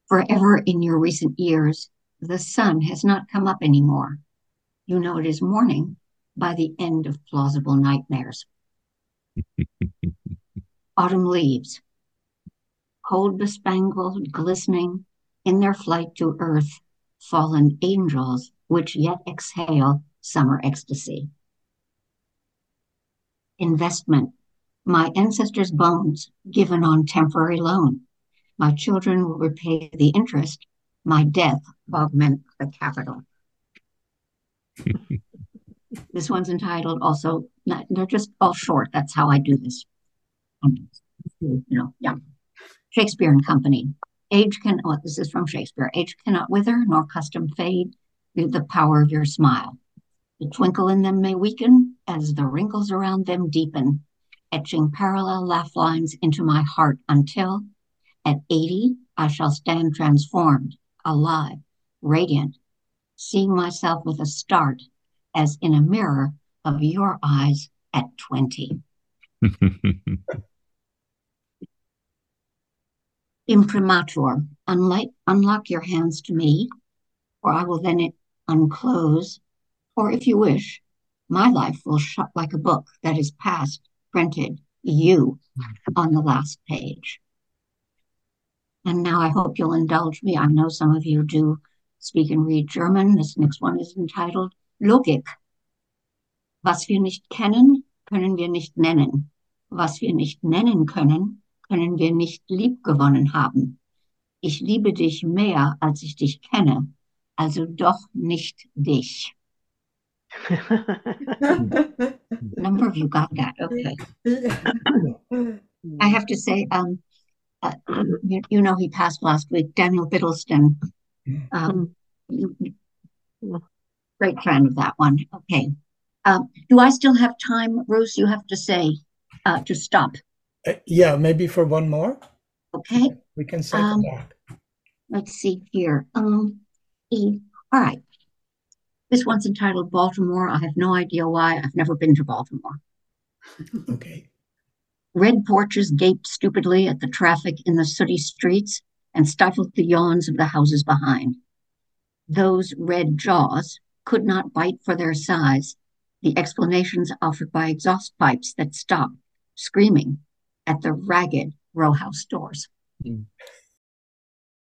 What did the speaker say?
Forever in your recent years, the sun has not come up anymore. You know it is morning by the end of plausible nightmares. Autumn leaves, cold bespangled, glistening in their flight to earth, fallen angels which yet exhale summer ecstasy. Investment, my ancestors' bones given on temporary loan. My children will repay the interest. My death augment the capital. This one's entitled also, they're just all short. That's how I do this. Yeah. Shakespeare and Company. This is from Shakespeare. Age cannot wither, nor custom fade the power of your smile. The twinkle in them may weaken as the wrinkles around them deepen, etching parallel laugh lines into my heart until at 80, I shall stand transformed, alive, radiant, seeing myself with a start as in a mirror of your eyes at 20. Imprimatur, unlock your hands to me, or I will then unclose, or if you wish, my life will shut like a book that is past, printed, you on the last page. And now I hope you'll indulge me. I know some of you do speak and read German. This next one is entitled Logik. Was wir nicht kennen, können wir nicht nennen. Was wir nicht nennen können, können wir nicht liebgewonnen haben. Ich liebe dich mehr, als ich dich kenne, also doch nicht dich. Number of you got that. Okay. I have to say, you know, he passed last week, Daniel Biddleston. Great fan of that one. Okay. Do I still have time, Bruce? You have to say to stop. Yeah, maybe for one more. Okay. We can cycle back. Let's see here. All right. This one's entitled Baltimore. I have no idea why. I've never been to Baltimore. Okay. Red porches gaped stupidly at the traffic in the sooty streets and stifled the yawns of the houses behind. Those red jaws could not bite for their size the explanations offered by exhaust pipes that stopped, screaming, at the ragged row house doors.